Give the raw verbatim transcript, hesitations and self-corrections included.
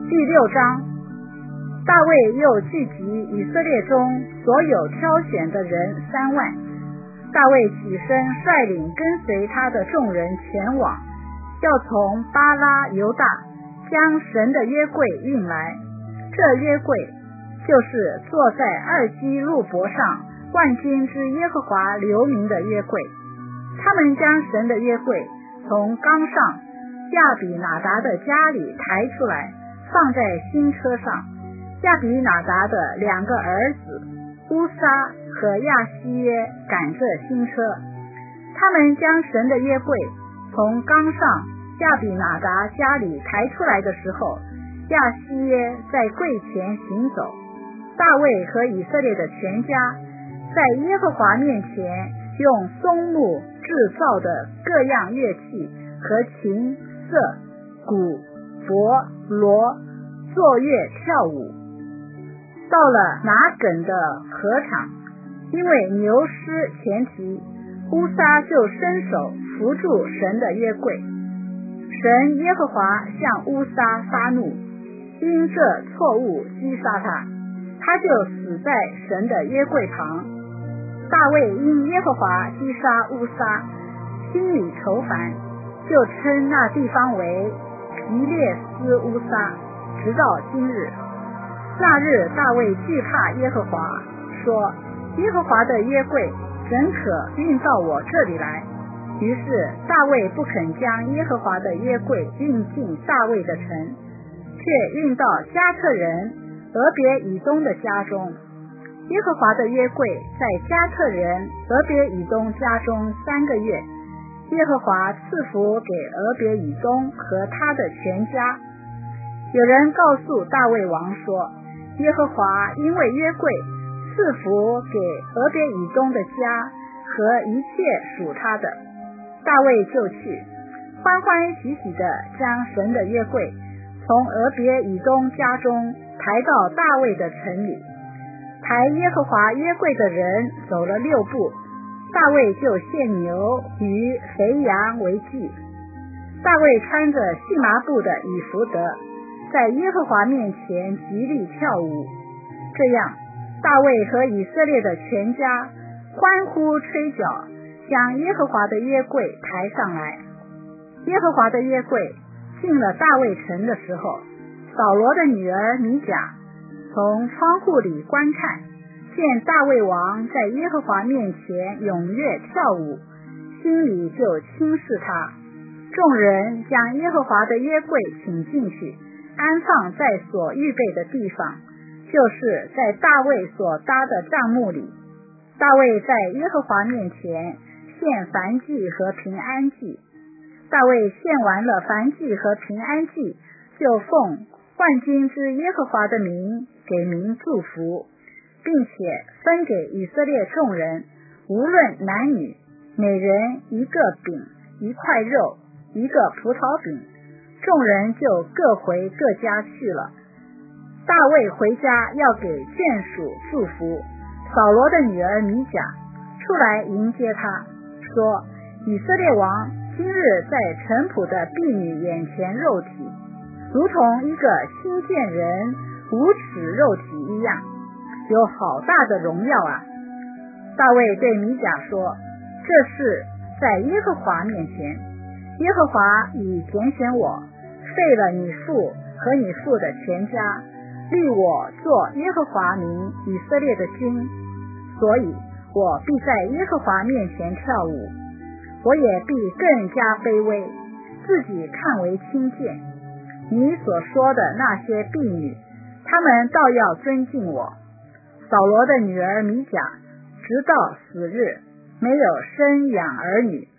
第六章，大卫又聚集以色列中所有挑选的人三万。大卫起身率领跟随他的众人前往，要从巴拉犹大将神的约柜运来。这约柜就是坐在二基路伯上万军之耶和华留名的约柜。他们将神的约柜从冈上亚比拿达的家里抬出来，放在新车上。亚比拿达的两个儿子乌撒和亚西耶赶着新车。他们将神的约柜从冈上亚比拿达家里抬出来的时候，亚西耶在柜前行走。大卫和以色列的全家在耶和华面前用松木制造的各样乐器和琴、瑟、鼓、钹、锣作乐跳舞。到了拿梗的禾场，因为牛失前蹄，乌撒就伸手扶住神的约柜。神耶和华向乌撒发怒，因这错误击杀他，他就死在神的约柜旁。大卫因耶和华击杀乌撒，心里愁烦，就称那地方为皮列斯乌撒，直到今日。那日大卫惧怕耶和华，说：耶和华的约柜怎可运到我这里来？于是大卫不肯将耶和华的约柜运进大卫的城，却运到加特人俄别以东的家中。耶和华的约柜在加特人俄别以东家中三个月，耶和华赐福给俄别以东和他的全家。有人告诉大卫王说，耶和华因为约柜赐福给俄别以东的家和一切属他的。大卫就去欢欢喜喜地将神的约柜从俄别以东家中抬到大卫的城里。抬耶和华约柜的人走了六步，大卫就献牛与肥羊为祭。大卫穿着细麻布的以弗得，在耶和华面前极力跳舞。这样大卫和以色列的全家欢呼吹角，将耶和华的约柜抬上来。耶和华的约柜进了大卫城的时候，扫罗的女儿米甲从窗户里观看，见大卫王在耶和华面前踊跃跳舞，心里就轻视他。众人将耶和华的约柜请进去，安放在所预备的地方，就是在大卫所搭的帐幕里。大卫在耶和华面前献燔祭和平安祭。大卫献完了燔祭和平安祭，就奉万军之耶和华的名给民祝福，并且分给以色列众人，无论男女，每人一个饼，一块肉，一个葡萄饼。众人就各回各家去了。大卫回家要给眷属祝福，扫罗的女儿米甲出来迎接他，说：以色列王今日在臣仆的婢女眼前肉体，如同一个新见人无耻肉体一样，有好大的荣耀啊！大卫对米甲说：这事在耶和华面前，耶和华已拣选我，废了你父和你父的全家，立我做耶和华民以色列的君，所以我必在耶和华面前跳舞，我也必更加卑微，自己看为轻贱。你所说的那些婢女，他们倒要尊敬我。扫罗的女儿米甲直到死日没有生养儿女。